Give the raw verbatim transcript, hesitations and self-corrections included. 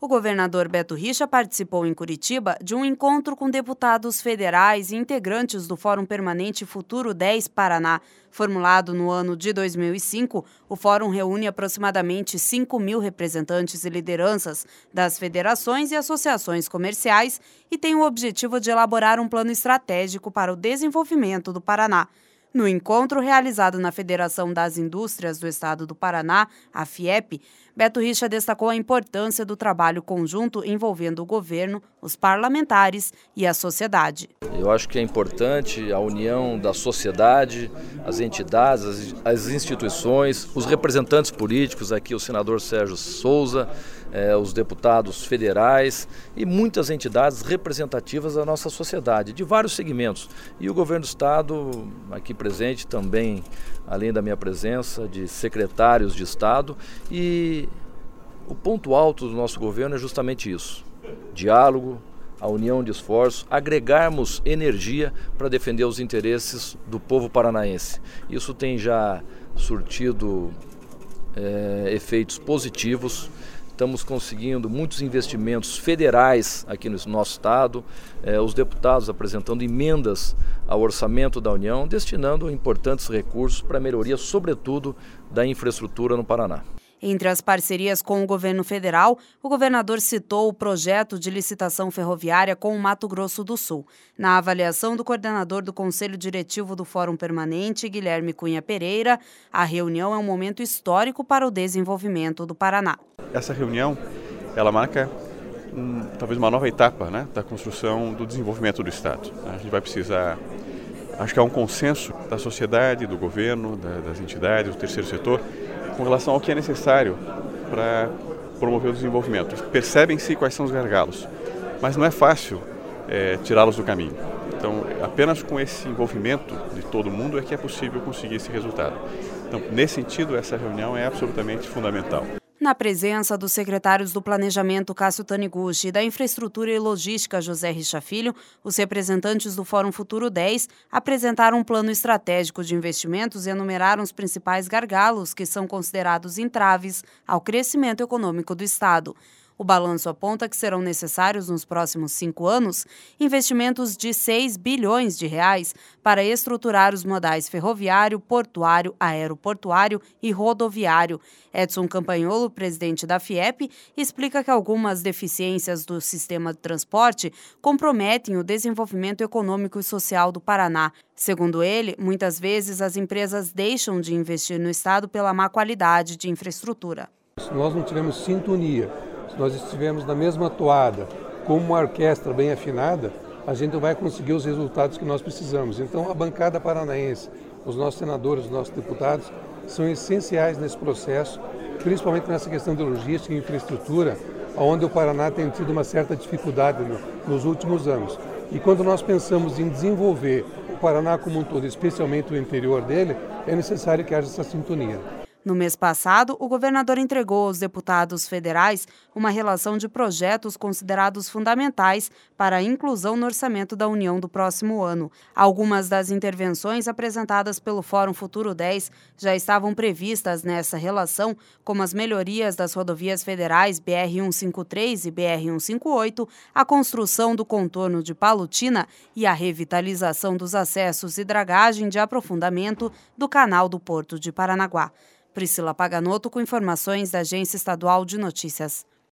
O governador Beto Richa participou em Curitiba de um encontro com deputados federais e integrantes do Fórum Permanente Futuro dez Paraná. Formulado no ano de dois mil e cinco, o fórum reúne aproximadamente cinco mil representantes e lideranças das federações e associações comerciais e tem o objetivo de elaborar um plano estratégico para o desenvolvimento do Paraná. No encontro realizado na Federação das Indústrias do Estado do Paraná, a FIEP, Beto Richa destacou a importância do trabalho conjunto envolvendo o governo, os parlamentares e a sociedade. Eu acho que é importante a união da sociedade, as entidades, as, as instituições, os representantes políticos, aqui o senador Sérgio Souza, eh, os deputados federais e muitas entidades representativas da nossa sociedade, de vários segmentos. E o governo do Estado, aqui presente também, além da minha presença, de secretários de Estado. E o ponto alto do nosso governo é justamente isso: diálogo, a união de esforços, agregarmos energia para defender os interesses do povo paranaense. Isso tem já surtido é, efeitos positivos. Estamos conseguindo muitos investimentos federais aqui no nosso estado, eh, os deputados apresentando emendas ao orçamento da União, destinando importantes recursos para a melhoria, sobretudo, da infraestrutura no Paraná. Entre as parcerias com o governo federal, o governador citou o projeto de licitação ferroviária com o Mato Grosso do Sul. Na avaliação do coordenador do Conselho Diretivo do Fórum Permanente, Guilherme Cunha Pereira, a reunião é um momento histórico para o desenvolvimento do Paraná. Essa reunião, ela marca um, talvez uma nova etapa, né, da construção do desenvolvimento do Estado. A gente vai precisar, acho que há um consenso da sociedade, do governo, da, das entidades, do terceiro setor, com relação ao que é necessário para promover o desenvolvimento. Percebem-se quais são os gargalos, mas não é fácil é, tirá-los do caminho. Então, apenas com esse envolvimento de todo mundo é que é possível conseguir esse resultado. Então, nesse sentido, essa reunião é absolutamente fundamental. Na presença dos secretários do Planejamento, Cássio Taniguchi, e da Infraestrutura e Logística, José Richa Filho, os representantes do Fórum Futuro dez apresentaram um plano estratégico de investimentos e enumeraram os principais gargalos que são considerados entraves ao crescimento econômico do Estado. O balanço aponta que serão necessários, nos próximos cinco anos, investimentos de seis bilhões de reais para estruturar os modais ferroviário, portuário, aeroportuário e rodoviário. Edson Campanholo, presidente da FIEP, explica que algumas deficiências do sistema de transporte comprometem o desenvolvimento econômico e social do Paraná. Segundo ele, muitas vezes as empresas deixam de investir no Estado pela má qualidade de infraestrutura. Se nós não tivermos sintonia, se nós estivermos na mesma toada, com uma orquestra bem afinada, a gente não vai conseguir os resultados que nós precisamos. Então, a bancada paranaense, os nossos senadores, os nossos deputados, são essenciais nesse processo, principalmente nessa questão de logística e infraestrutura, onde o Paraná tem tido uma certa dificuldade no, nos últimos anos. E quando nós pensamos em desenvolver o Paraná como um todo, especialmente o interior dele, é necessário que haja essa sintonia. No mês passado, o governador entregou aos deputados federais uma relação de projetos considerados fundamentais para a inclusão no orçamento da União do próximo ano. Algumas das intervenções apresentadas pelo Fórum Futuro dez já estavam previstas nessa relação, como as melhorias das rodovias federais B R cento e cinquenta e três e B R cento e cinquenta e oito, a construção do contorno de Palutina e a revitalização dos acessos e dragagem de aprofundamento do canal do Porto de Paranaguá. Priscila Paganoto com informações da Agência Estadual de Notícias.